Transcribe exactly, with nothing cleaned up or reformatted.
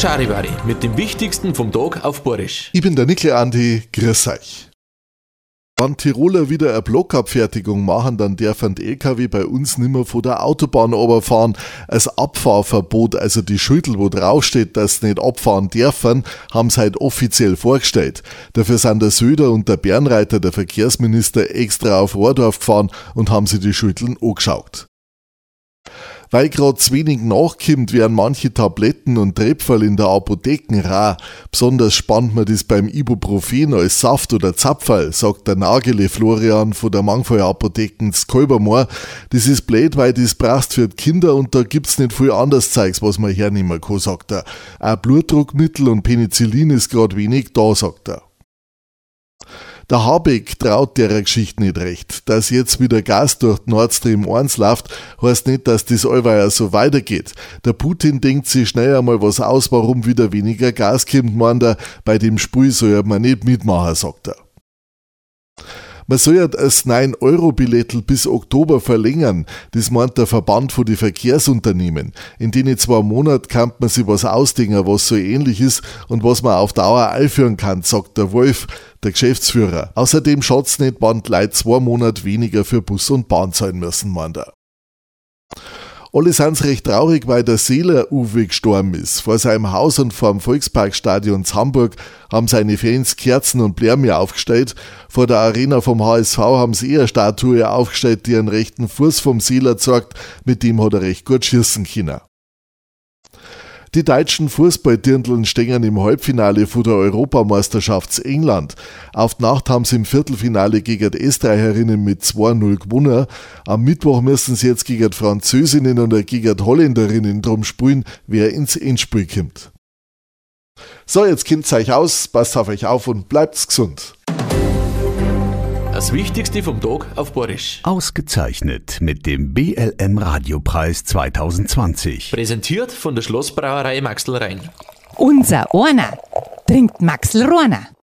Charivari mit dem Wichtigsten vom Tag auf Borisch. Ich bin der Nickel Andi, grüß euch. Wenn Tiroler wieder eine Blockabfertigung machen, dann dürfen die L K W bei uns nimmer von der Autobahn runterfahren. Das Abfahrverbot, also die Schüttel, wo draufsteht, dass sie nicht abfahren dürfen, haben sie halt offiziell vorgestellt. Dafür sind der Söder und der Bernreiter, der Verkehrsminister, extra auf Rohrdorf gefahren und haben sich die Schütteln angeschaut. Weil grad zu wenig nachkommt, werden manche Tabletten und Tröpferl in der Apotheken rar. Besonders spannt man das beim Ibuprofen als Saft oder Zapferl, sagt der Nagele Florian von der Mangfeuer Apotheken z Kolbermoor. Das ist blöd, weil das brauchst für die Kinder und da gibt's nicht viel anderes Zeugs, was man hernehmen kann, sagt er. Auch Blutdruckmittel und Penicillin ist grad wenig da, sagt er. Der Habeck traut der Geschichte nicht recht. Dass jetzt wieder Gas durch Nord Stream eins läuft, heißt nicht, dass das allweil so weitergeht. Der Putin denkt sich schnell einmal was aus, warum wieder weniger Gas kommt, meint er. Bei dem Spiel soll man nicht mitmachen, sagt er. Man soll ja das neun Euro Billettl bis Oktober verlängern, das meint der Verband von den Verkehrsunternehmen. In den zwei Monaten kann man sich was ausdenken, was so ähnlich ist und was man auf Dauer einführen kann, sagt der Wolf, der Geschäftsführer. Außerdem schaut's nicht, wann die Leute zwei Monate weniger für Bus und Bahn zahlen müssen, meint er. Alle sind's recht traurig, weil der Seeler-Uwe gestorben ist. Vor seinem Haus und vor dem Volksparkstadion in Hamburg haben seine Fans Kerzen und Blärme aufgestellt. Vor der Arena vom H S V haben sie eher eine Statue aufgestellt, die einen rechten Fuß vom Seeler zeigt. Mit dem hat er recht gut schießen können. Die deutschen Fußballdirndln stehen im Halbfinale von der Europameisterschaft in England. Auf die Nacht haben sie im Viertelfinale gegen die Österreicherinnen mit zwei null gewonnen. Am Mittwoch müssen sie jetzt gegen die Französinnen und gegen die Holländerinnen drum spielen, wer ins Endspiel kommt. So, jetzt kommt's euch aus, passt auf euch auf und bleibt's gesund. Das Wichtigste vom Tag auf Borisch. Ausgezeichnet mit dem B L M Radiopreis zwanzig zwanzig. Präsentiert von der Schlossbrauerei Maxl Rhein. Unser einer trinkt Maxl Rhein.